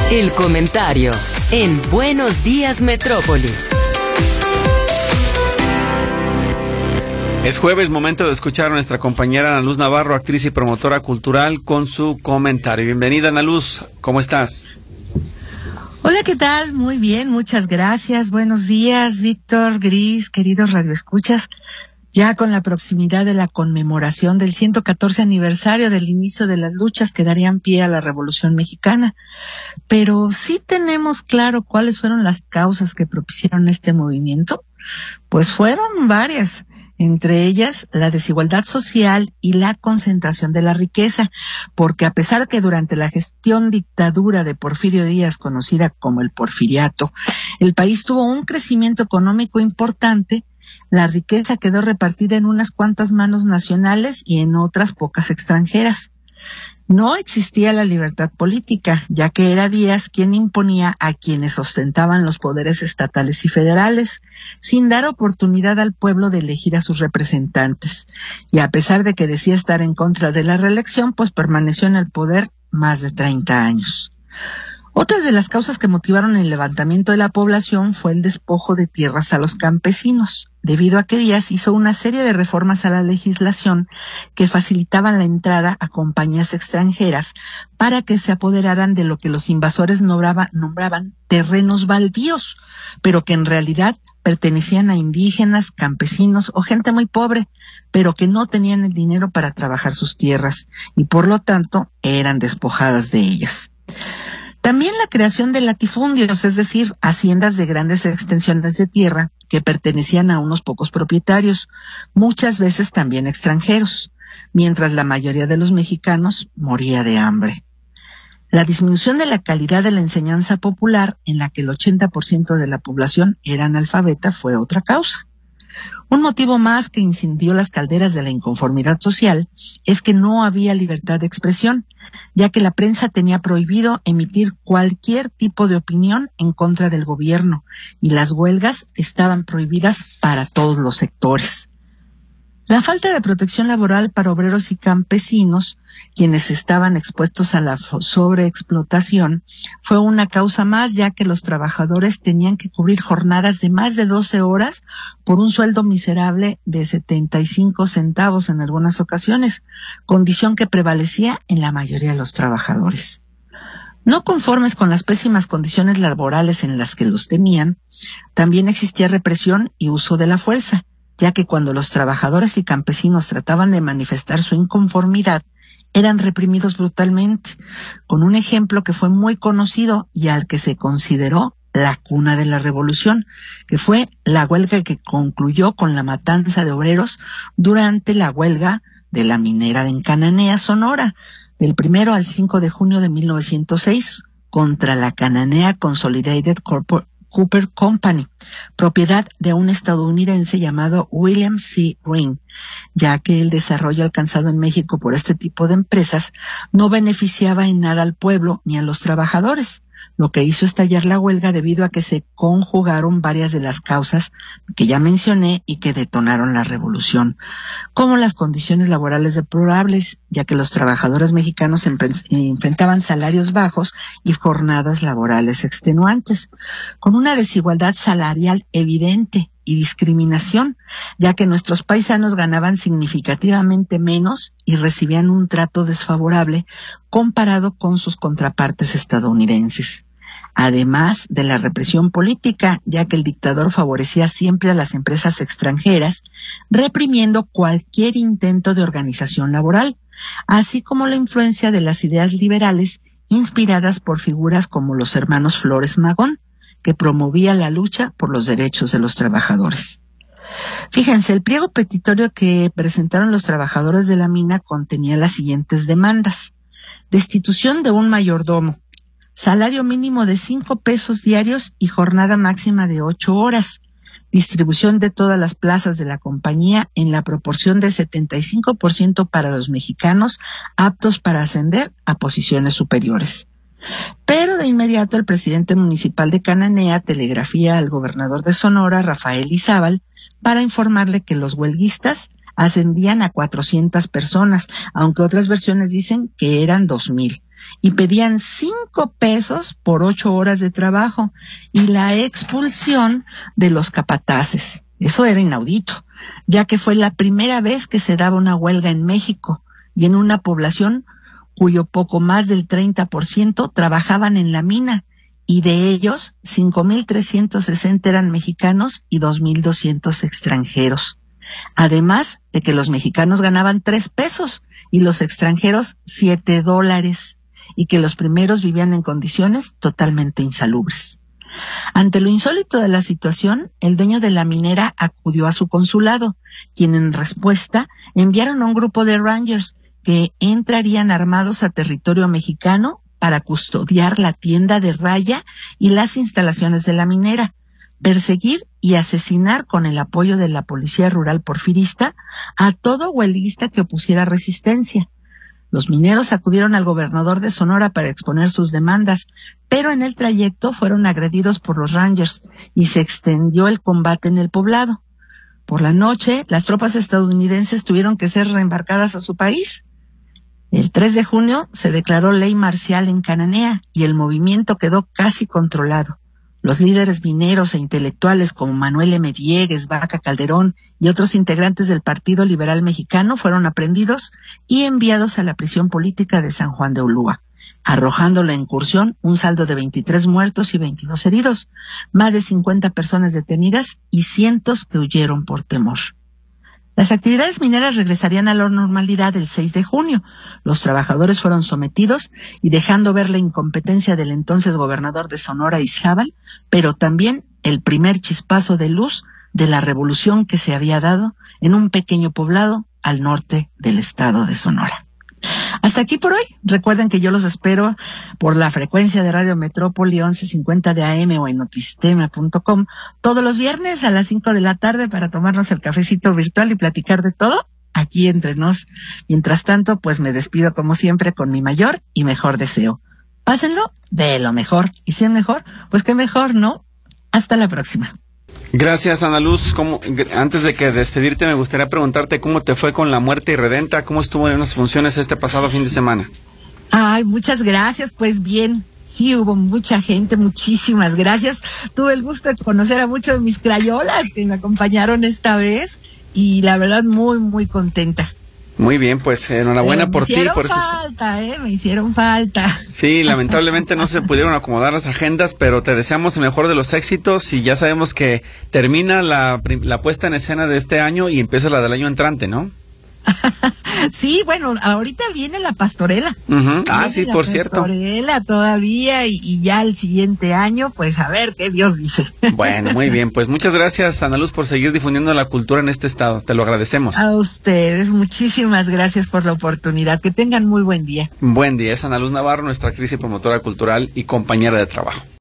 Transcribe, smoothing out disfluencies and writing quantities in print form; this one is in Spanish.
El comentario en Buenos Días Metrópoli. Es jueves, momento de escuchar a nuestra compañera Ana Luz Navarro, actriz y promotora cultural, con su comentario. Bienvenida, Ana Luz, ¿cómo estás? Hola, ¿qué tal? Muy bien, muchas gracias. Buenos días, Víctor, Gris, queridos radioescuchas. Ya con la proximidad de la conmemoración del 114 aniversario del inicio de las luchas que darían pie a la Revolución Mexicana. Pero ¿sí tenemos claro cuáles fueron las causas que propiciaron este movimiento? Pues fueron varias. Entre ellas, la desigualdad social y la concentración de la riqueza, porque a pesar que durante la gestión dictadura de Porfirio Díaz, conocida como el Porfiriato, el país tuvo un crecimiento económico importante, la riqueza quedó repartida en unas cuantas manos nacionales y en otras pocas extranjeras. No existía la libertad política, ya que era Díaz quien imponía a quienes ostentaban los poderes estatales y federales, sin dar oportunidad al pueblo de elegir a sus representantes. Y a pesar de que decía estar en contra de la reelección, pues permaneció en el poder más de 30 años. Otra de las causas que motivaron el levantamiento de la población fue el despojo de tierras a los campesinos, debido a que Díaz hizo una serie de reformas a la legislación que facilitaban la entrada a compañías extranjeras para que se apoderaran de lo que los invasores nombraban terrenos baldíos, pero que en realidad pertenecían a indígenas, campesinos o gente muy pobre, pero que no tenían el dinero para trabajar sus tierras y por lo tanto eran despojadas de ellas. También la creación de latifundios, es decir, haciendas de grandes extensiones de tierra que pertenecían a unos pocos propietarios, muchas veces también extranjeros, mientras la mayoría de los mexicanos moría de hambre. La disminución de la calidad de la enseñanza popular, en la que el 80% de la población era analfabeta, fue otra causa. Un motivo más que incendió las calderas de la inconformidad social es que no había libertad de expresión, ya que la prensa tenía prohibido emitir cualquier tipo de opinión en contra del gobierno y las huelgas estaban prohibidas para todos los sectores. La falta de protección laboral para obreros y campesinos, quienes estaban expuestos a la sobreexplotación, fue una causa más, ya que los trabajadores tenían que cubrir jornadas de más de 12 horas por un sueldo miserable de 75 centavos en algunas ocasiones, condición que prevalecía en la mayoría de los trabajadores. No conformes con las pésimas condiciones laborales en las que los tenían, también existía represión y uso de la fuerza, ya que cuando los trabajadores y campesinos trataban de manifestar su inconformidad, eran reprimidos brutalmente, con un ejemplo que fue muy conocido y al que se consideró la cuna de la revolución, que fue la huelga que concluyó con la matanza de obreros durante la huelga de la minera en Cananea, Sonora, del 1 al 5 de junio de 1906, contra la Cananea Consolidated Cooper Company, propiedad de un estadounidense llamado William C. Ring, ya que el desarrollo alcanzado en México por este tipo de empresas no beneficiaba en nada al pueblo ni a los trabajadores, lo que hizo estallar la huelga debido a que se conjugaron varias de las causas que ya mencioné y que detonaron la revolución, como las condiciones laborales deplorables, ya que los trabajadores mexicanos enfrentaban salarios bajos y jornadas laborales extenuantes, con una desigualdad salarial evidente y discriminación, ya que nuestros paisanos ganaban significativamente menos y recibían un trato desfavorable comparado con sus contrapartes estadounidenses. Además de la represión política, ya que el dictador favorecía siempre a las empresas extranjeras, reprimiendo cualquier intento de organización laboral, así como la influencia de las ideas liberales inspiradas por figuras como los hermanos Flores Magón, que promovía la lucha por los derechos de los trabajadores. Fíjense, el pliego petitorio que presentaron los trabajadores de la mina contenía las siguientes demandas: destitución de un mayordomo, salario mínimo de 5 pesos diarios y jornada máxima de 8 horas, distribución de todas las plazas de la compañía en la proporción de 75% para los mexicanos aptos para ascender a posiciones superiores. Pero de inmediato el presidente municipal de Cananea telegrafía al gobernador de Sonora, Rafael Izábal, para informarle que los huelguistas ascendían a 400 personas, aunque otras versiones dicen que eran 2,000, y pedían 5 pesos por 8 horas de trabajo y la expulsión de los capataces. Eso era inaudito, ya que fue la primera vez que se daba una huelga en México y en una población cuyo poco más del 30% trabajaban en la mina, y de ellos 5,360 eran mexicanos y 2,200 extranjeros. Además de que los mexicanos ganaban 3 pesos y los extranjeros $7, y que los primeros vivían en condiciones totalmente insalubres. Ante lo insólito de la situación, el dueño de la minera acudió a su consulado, quien en respuesta enviaron a un grupo de Rangers que entrarían armados a territorio mexicano para custodiar la tienda de raya y las instalaciones de la minera, perseguir y asesinar con el apoyo de la Policía Rural Porfirista a todo huelguista que opusiera resistencia. Los mineros acudieron al gobernador de Sonora para exponer sus demandas, pero en el trayecto fueron agredidos por los Rangers y se extendió el combate en el poblado. Por la noche, las tropas estadounidenses tuvieron que ser reembarcadas a su país. El 3 de junio se declaró ley marcial en Cananea y el movimiento quedó casi controlado. Los líderes mineros e intelectuales como Manuel M. Diegues, Vaca Calderón y otros integrantes del Partido Liberal Mexicano fueron aprehendidos y enviados a la prisión política de San Juan de Ulúa, arrojando la incursión un saldo de 23 muertos y 22 heridos, más de 50 personas detenidas y cientos que huyeron por temor. Las actividades mineras regresarían a la normalidad el 6 de junio. Los trabajadores fueron sometidos y dejando ver la incompetencia del entonces gobernador de Sonora, Izabal, pero también el primer chispazo de luz de la revolución que se había dado en un pequeño poblado al norte del estado de Sonora. Hasta aquí por hoy. Recuerden que yo los espero por la frecuencia de Radio Metrópoli 1150 de AM o en notistema.com todos los viernes a las 5 de la tarde para tomarnos el cafecito virtual y platicar de todo aquí entre nos. Mientras tanto, pues me despido como siempre con mi mayor y mejor deseo. Pásenlo de lo mejor, y si es mejor, pues qué mejor, ¿no? Hasta la próxima. Gracias, Ana Luz. Antes de que despedirte, me gustaría preguntarte cómo te fue con La Muerte Irredenta, cómo estuvo en las funciones este pasado fin de semana. Ay, muchas gracias, pues bien, sí hubo mucha gente, muchísimas gracias. Tuve el gusto de conocer a muchos de mis crayolas que me acompañaron esta vez y la verdad muy, muy contenta. Muy bien, pues enhorabuena por ti. Me hicieron falta. Sí, lamentablemente no se pudieron acomodar las agendas, pero te deseamos el mejor de los éxitos y ya sabemos que termina la puesta en escena de este año y empieza la del año entrante, ¿no? Sí, bueno, ahorita viene la pastorela. Sí, por cierto. La pastorela todavía y ya el siguiente año, pues a ver qué Dios dice. Bueno, muy bien, pues muchas gracias, Ana Luz, por seguir difundiendo la cultura en este estado. Te lo agradecemos. A ustedes, muchísimas gracias por la oportunidad. Que tengan muy buen día. Buen día, es Ana Luz Navarro, nuestra actriz y promotora cultural y compañera de trabajo.